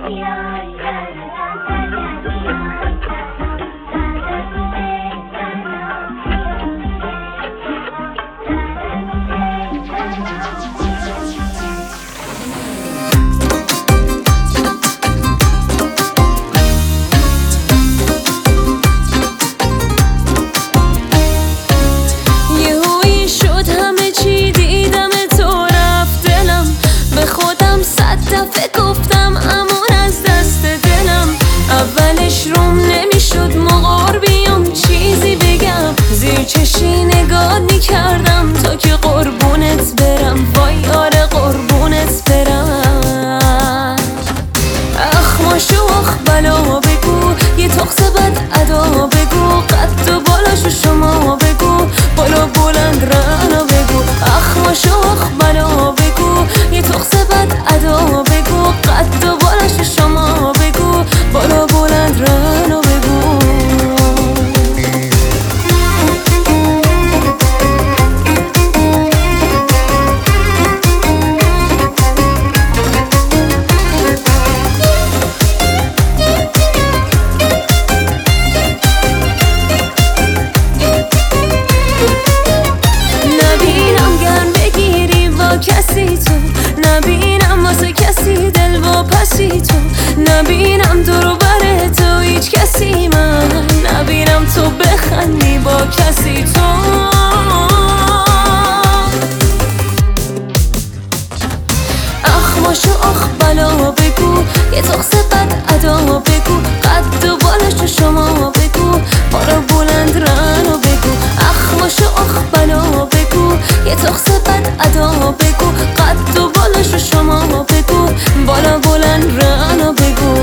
گفتم امون از دست دلم، اولش روم نمیشد مغار بیام چیزی بگم، زیر چشی نگاه میکردم تا که قربونت برم، وای آره قربونت برم. اخ ماشو اخ بلا بگو، یه تخصه بد ادا بگو، قد و بالاشو شما بگو، بالا بلند رنا بگو. اخ ماشو اخ بلا بگو، یه تخصه بد ادا بگو، قد و بالاشو شما بگو، بالا بلند رنا بگو. کسی تو نبینم، واسه کسی دل واپسی تو نبینم، دورو بره تو هیچ کسی من نبینم، تو بخندی با کسی تو. اخ ماشو آخ بلا بگو، یه تخصه بد ادا بگو، قد و بالاشو شما بگو، بالا بلند رنا بگو. اخ ماشو آخ بلا بگو، یه تخصه بد ادا بگو، قد و بالاشو شما بگو، بالا بلند رنا بگو.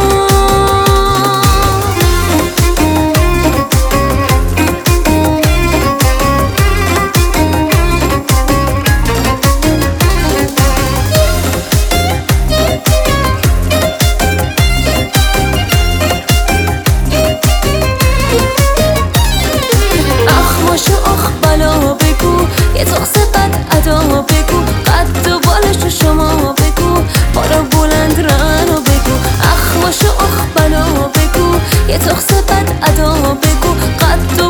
یه تخصه بد ادا بگو، قد و بالاشو شما بگو، بالا بلند رنا بگو. اخ ماشو اخ بلا بگو، یه تخصه بد ادا بگو، قد و